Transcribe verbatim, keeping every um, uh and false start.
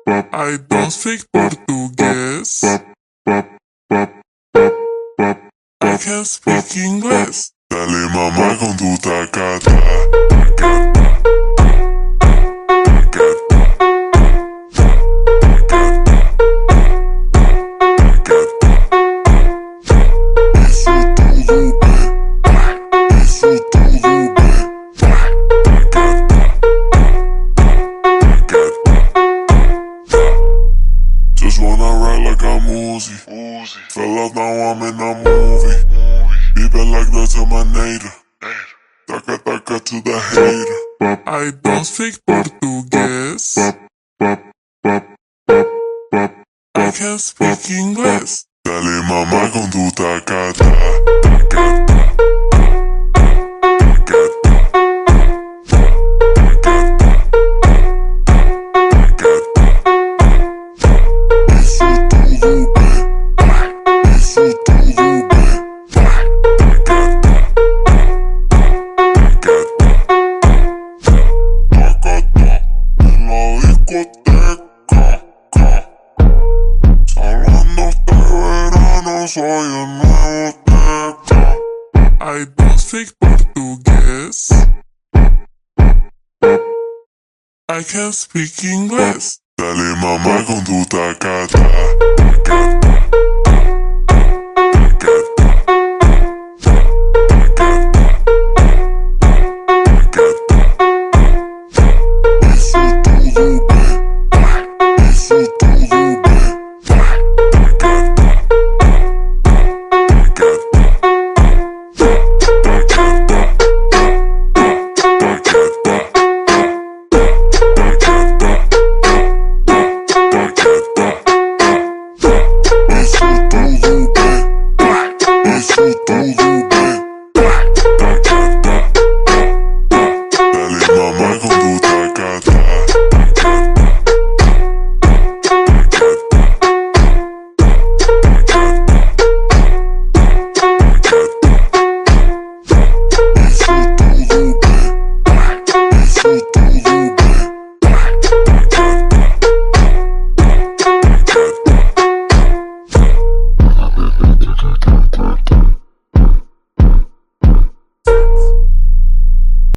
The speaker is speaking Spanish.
I don't speak portugués. I can speak English. Dale mamá con tu tacata. Isso tudo bem, isso tudo bem. Just wanna ride like I'm Uzi. Fell out, now I'm in a movie. People like that to my native. Taka taka to the hater. I don't speak portugués. I can speak English. Dale mamá con tu tacata. Isso tudo bem, isso tudo bem. Tacata en la discoteca. Salando este verano soy el nuevo Teca. I don't speak portugués. I can speak English. Dale mamá con tu tacata.